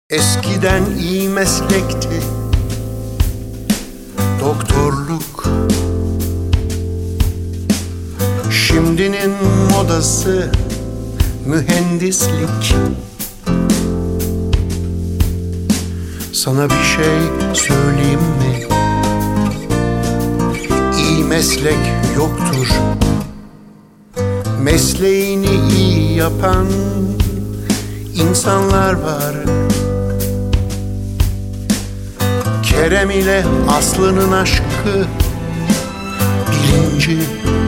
Eskiden iyi meslekti doktorluk, şimdinin modası mühendislik. Sana bir şey söyleyeyim mi? İyi meslek yoktur. Mesleğini iyi yapan insanlar var. Kerem ile Aslı'nın aşkı birinci,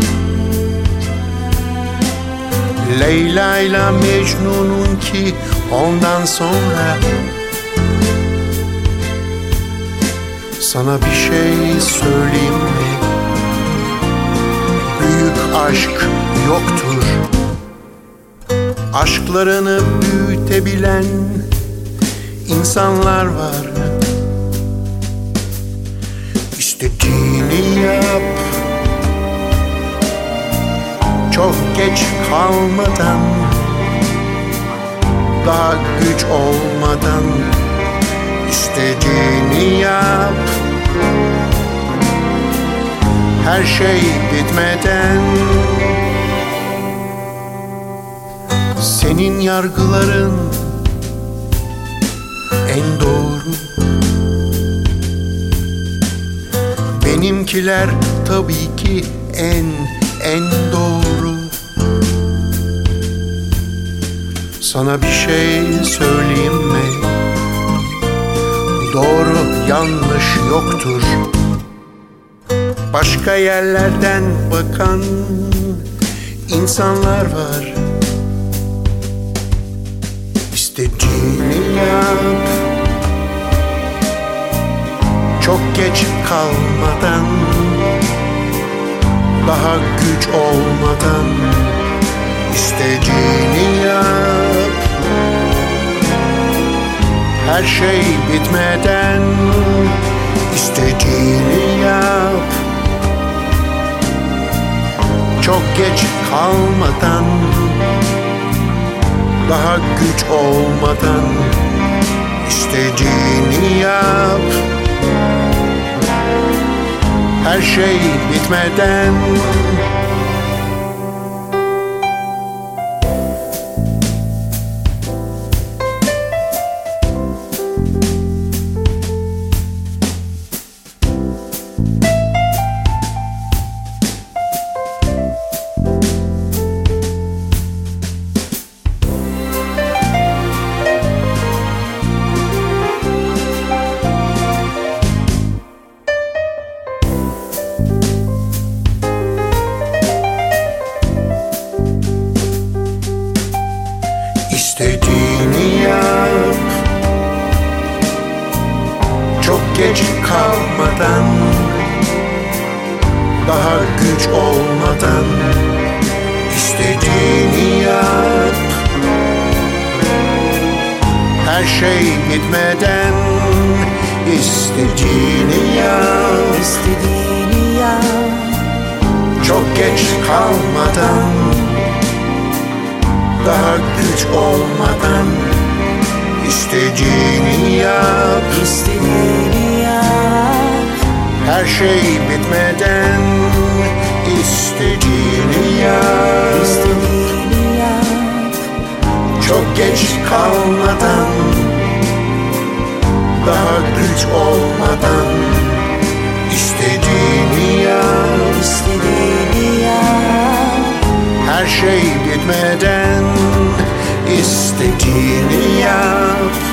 Leyla ile Mecnun'un ki ondan sonra. Sana bir şey söyleyeyim mi? Büyük aşk yoktur. Aşklarını büyütebilen insanlar var. İstediğini yap, çok geç kalmadan, daha güç olmadan. İstediğini yap, her şey bitmeden. Senin yargıların en doğru, benimkiler tabii ki en doğru. Sana bir şey söyleyeyim mi? Doğru yanlış yoktur. Başka yerlerden bakan insanlar var. İstediğini yap, çok geç kalmadan, daha güç olmadan. İstediğini yap, her şey bitmeden. İstediğini yap, çok geç kalmadan, daha güç olmadan. İstediğini yap, her şey bitmeden. İstediğini yap, çok geç kalmadan, daha güç olmadan. İstediğini yap, her şey bitmeden. İstediğini yap, İstediğini yap, çok geç kalmadan, daha güç olmadan. İstediğini yap, istediğini yap, her şey bitmeden. İstediğini yap, istediğini yap, çok geç kalmadan, daha güç olmadan. İstediğini yap, istediğini yap, her şey bitmeden. İstediğini yap,